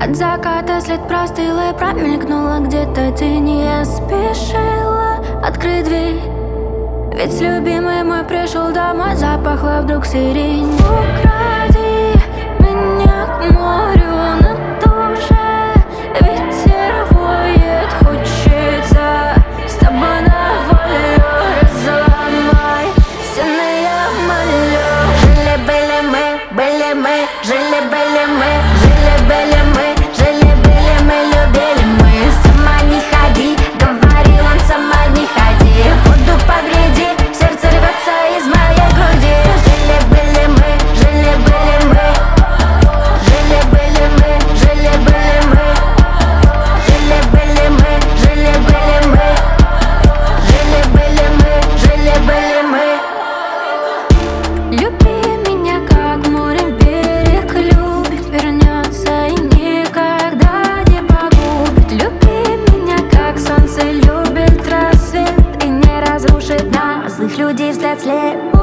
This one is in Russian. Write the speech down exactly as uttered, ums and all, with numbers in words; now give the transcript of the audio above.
От заката след простыл и промелькнула где-то тень. Я спешила открыть дверь, ведь любимый мой пришел домой. Запахло вдруг сирень. Укради меня к морю, на душе ветер воет. Хочется с тобой на волю, разломай стены, я молю. Жили-были мы, были мы, жили-были мы, жили-были мы, жили-были мы, любили мы. Сама не ходи, говорил он, сама не ходи. Воду погляди, сердце рвется из моей груди. Жили-были мы, жили-были мы, жили-были мы, жили-были мы, жили-были мы, жили-были мы, жили-были мы, жили-были мы. Люби меня, как море берег любит, вернется и никогда не погубит. Люби меня, как солнце любит рассвет, и не разрушит нас. Злых людей взгляд слеп.